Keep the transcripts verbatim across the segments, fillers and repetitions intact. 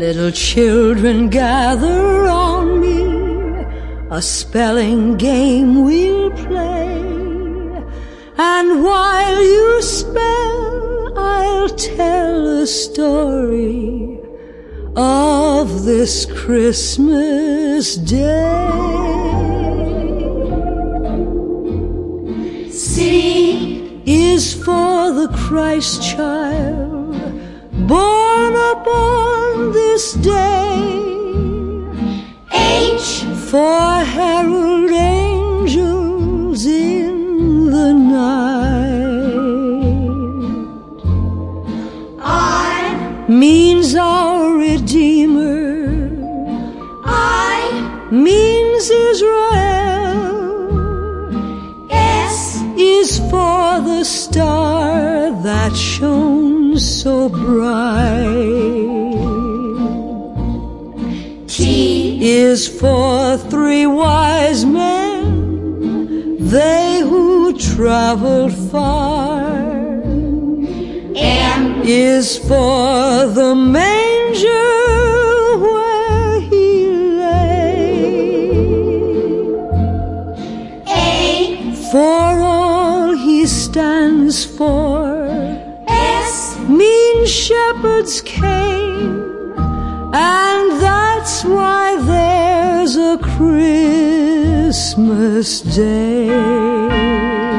Little children gather round me, a spelling game we'll play, and while you spell, I'll tell a story of this Christmas day. C is for the Christ child, born upon this day. H for herald angels in the night. I means our Redeemer. I means Israel. S is for the star that shone so bright. T is for three wise men, they who traveled far. M is for the manger where he lay. A for all he stands for. S means shepherds came, and that's why there's a Christmas Day.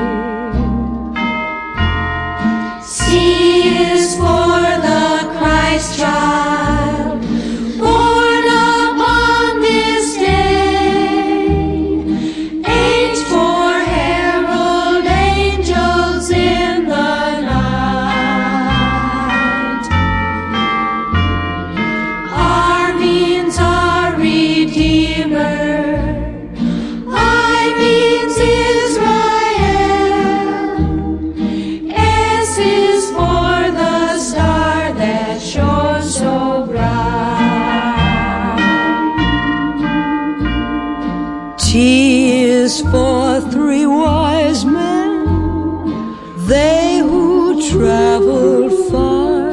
C is for the Christ child, born upon this day. H for herald angels in the night. R means our Redeemer. I means Israel. S is for the star that shone so bright. T is for three wise men, they who traveled far.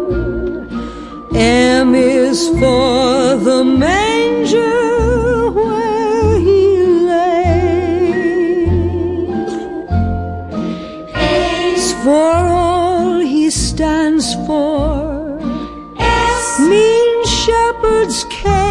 M is for the manger where he lay. A is for all he stands for. S means shepherds came,